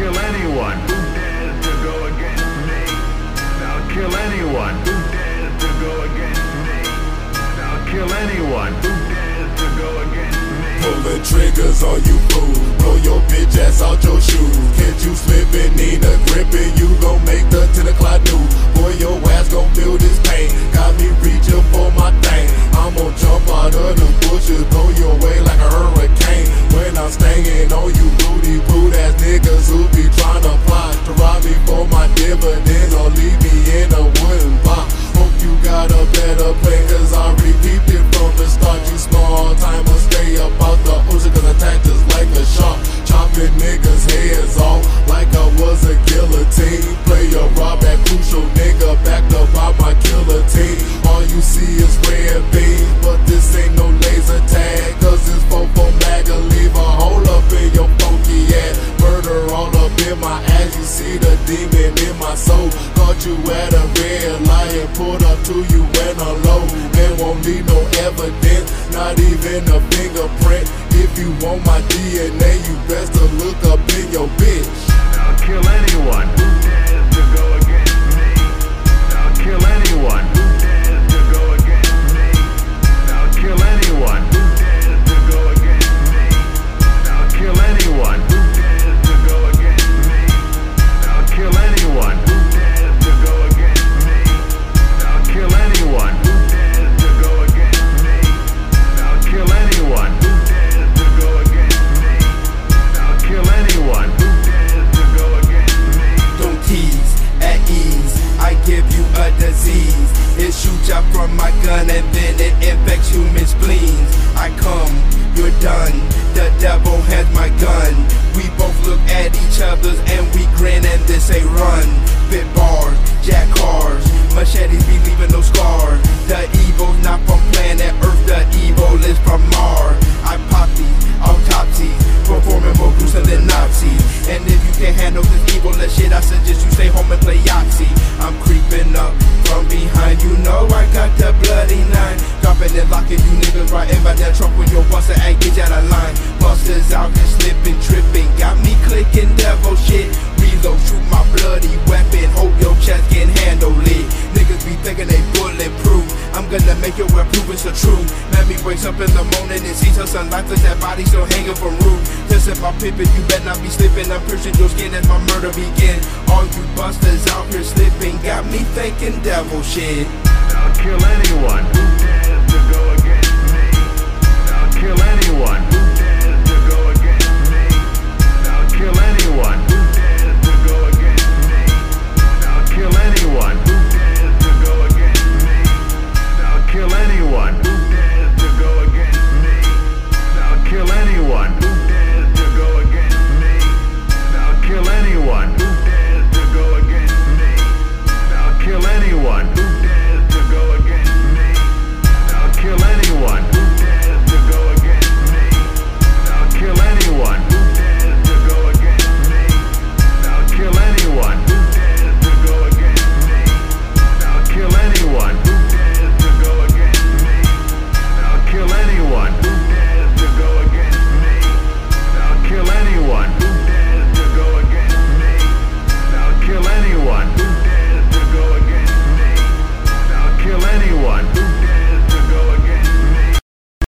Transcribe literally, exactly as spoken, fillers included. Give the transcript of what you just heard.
kill anyone who dares to go against me. I'll kill anyone who dares to go against me. I'll kill anyone who dares to go against me. Pulling triggers on you fools, blow your bitch ass out your shoes. Catch you slipping, need a gripping, you gon' make the ten o'clock news. Boy, your ass gon' feel this pain, got me reaching for my thing. I'm gon' jump out of the bushes, blow you away like a hurricane. When I'm staying on you booty, boot ass niggas who be tryna plot to rob me for my dividend or leave me in a wooden box. Hope you got a better plan, cause I repeat it from the start. You small time will stay up out the ocean, cause I attack just like a shark. Chopping niggas heads off like I was a guillotine. Play a rob that crucial nigga backed up by my killer team. All you see is red beams, but this ain't no laser tag, cause it's four-four magga, leave a hole up in your funky ass. Murder all up in my ass, you see the demon in my soul. Caught you at a red light and pulled up to you when I'm low. And won't need no evidence, not even a fingerprint. If you want my D N A, you best to look up in your bitch. I'll kill anyone who dares to go against me. I'll kill anyone who dares to go against me. I'll kill anyone who dares to go against me. I'll kill anyone who dares to go against me. I'll kill anyone who dares to go against me. I'll kill anyone who dares to go against me. I'll kill anyone who dares to go against me. I'll kill anyone who dares to go against me. Don't tease, at ease, I give you a disease. It shoots out from my gun and then it infects human spleens. I come, you're done, the devil has my gun. We both look at each other and we grin and then say run. Spit bars, jack cars, machetes be leaving no scars. The evil's not from planet Earth, the evil is from Mars. I pop these autopsies, performing more gruesome than Nazis. And if you can't handle this evil shit, I suggest you stay home and play Yahtzee. I'm creeping up from behind, you know I got the bloody nine. Dropping and locking you niggas right in by that trunk when your buster act get out of line. Busters out here slipping, tripping, got me clicking devil shit. Reload, shoot my bloody weapon, hope your chest can handle it. Niggas be thinking they bulletproof, I'm gonna make your well prove it's the truth. Let me wake up in the morning and see some sunlight, cause that body still hanging from roof. Just if my pippin', you better not be slipping, I'm piercing your skin as my murder begin. All you busters out here slipping, got me thinking devil shit. I'll kill anyone who dares to go against me. I'll kill anyone